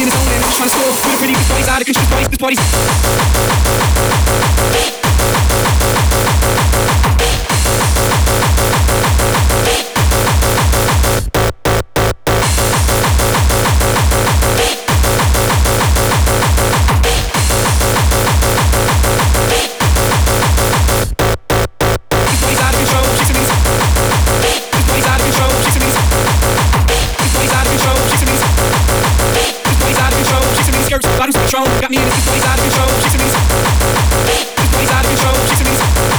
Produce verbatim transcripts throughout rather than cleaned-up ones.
in his own and I'm trying to score. With a pretty big body's out of control. This body's, this body's. Bottoms control, got me in this body's out of control. She's in this, this body's out of control. She's in this,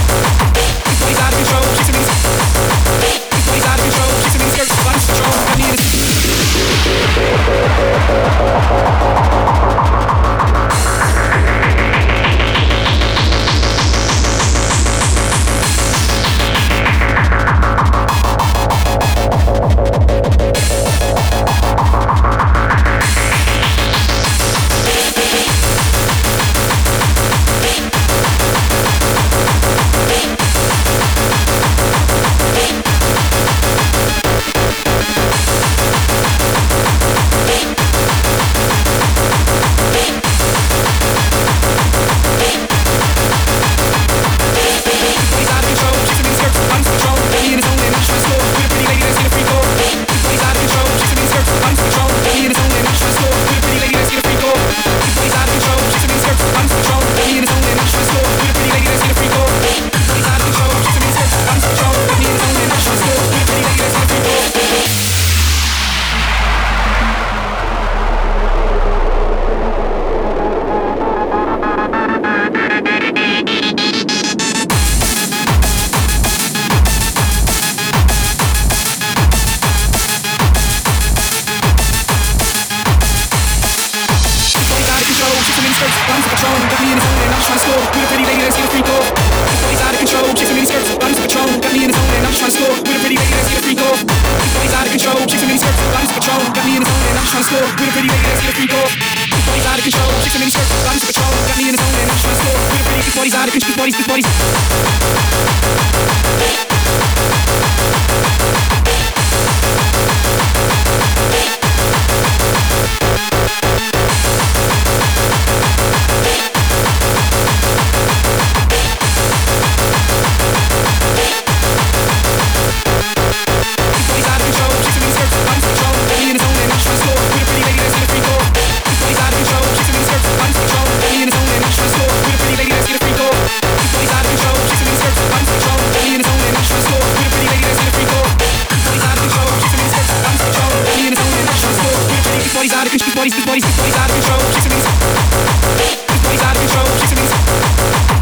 this body's out of control. She's in this, this body's out of control. She's in these skirts, bottoms control, got me in this.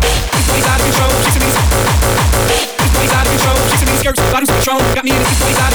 Bottoms control, got me in this body's out of